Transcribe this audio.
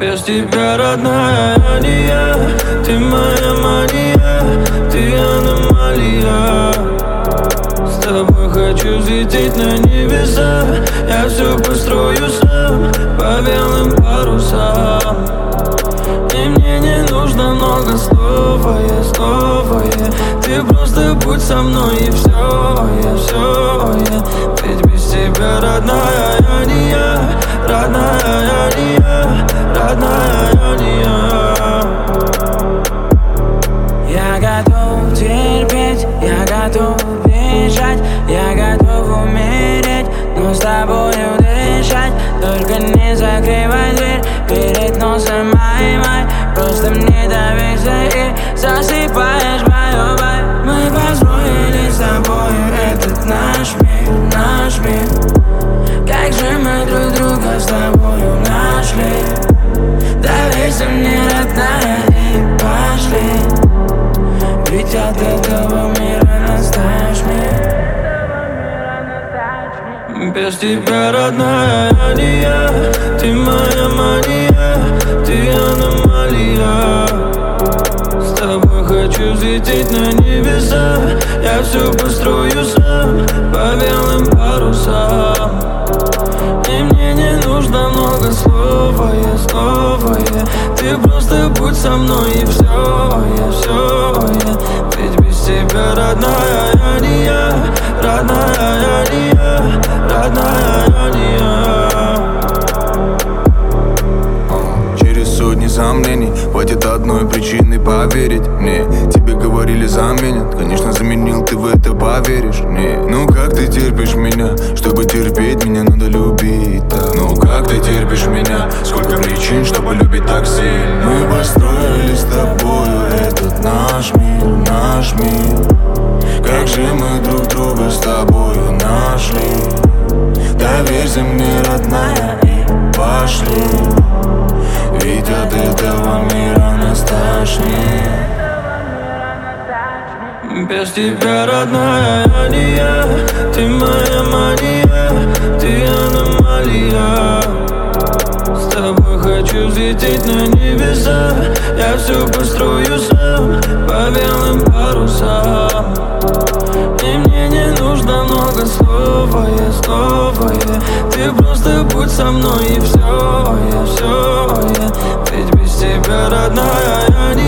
Без тебя, родная, я не я. Ты моя мания, ты аномалия. С тобой хочу взлететь на небеса. Я все построю сам по белым парусам. И мне не нужно много слов, Ты просто будь со мной и все, я. Ведь без тебя, родная, я не я. Родная, я не я. Родная, я не я. Я готов терпеть, я готов бежать, я готов умереть, но с тобою дышать. Только не закрывай дверь перед носом май. Просто мне доверься и засыпаешь мою боль. Мы построили с тобою этот наш мир. Как же мы друг друга с тобою нашли. Доверься мне, родная, и пошли. Ведь от этого мира настаешь мир. Без тебя, родная, я не я. Ты моя мания, ты аномалия. С тобой хочу взлететь на небеса. Я все построю сам по белым парусам. И мне не нужно много слов, я. Ты просто будь со мной и все, я. Ведь без тебя, родная, я не я. Родная, я не я. Родная, я не я. Через сотни сомнений хватит одной причины поверить мне. Тебе говорили заменят, конечно заменил, ты в это поверишь мне. Ну как ты терпишь меня? Чтобы терпеть меня надо любить так. Ну как ты терпишь меня? Сколько причин, чтобы любить так сильно. Мы построили с тобою этот наш мир. Как же мы друг друга с тобою нашли. Доверься мне, родная, и пошли. Ведь от этого мира нас тошнит. Без тебя, родная, я не я. Ты моя мания, ты аномалия. С тобой хочу взлететь на небеса. Я все построю сам по белым парусам. И мне не нужно много слов, я. Ты просто будь со мной и все, я. Ведь без тебя, родная, я не